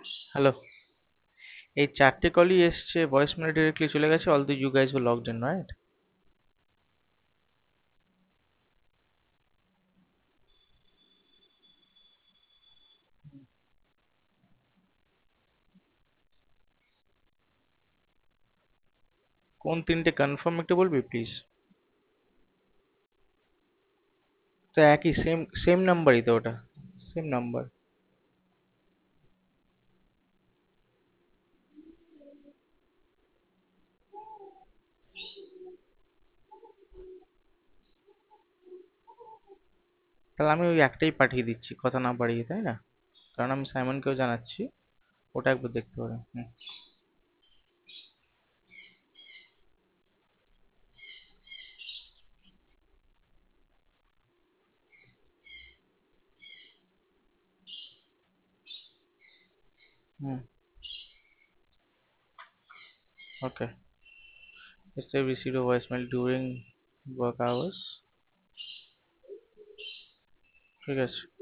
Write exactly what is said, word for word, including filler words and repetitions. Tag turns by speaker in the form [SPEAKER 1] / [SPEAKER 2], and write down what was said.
[SPEAKER 1] Hello. এই চারটে কলই এসছে ভয়েস মেল ডিরেক্টলি চলে গেছে, all the you guys were logged in, right? কোন তিনটে কনফার্ম একটু বলবি প্লিজ? তো একই সেম সেম নাম্বারই তো ওটা, সেম নাম্বার। তাহলে আমি ওই একটাই পাঠিয়ে দিচ্ছি কথা না বাড়িয়ে, তাই না? কারণ আমি সাইমনকেও জানাচ্ছি, ওটা একবার দেখতে পারে। হুম। হুম। ওকে। Yesterday we received a voicemail during work hours. ঠিক আছে।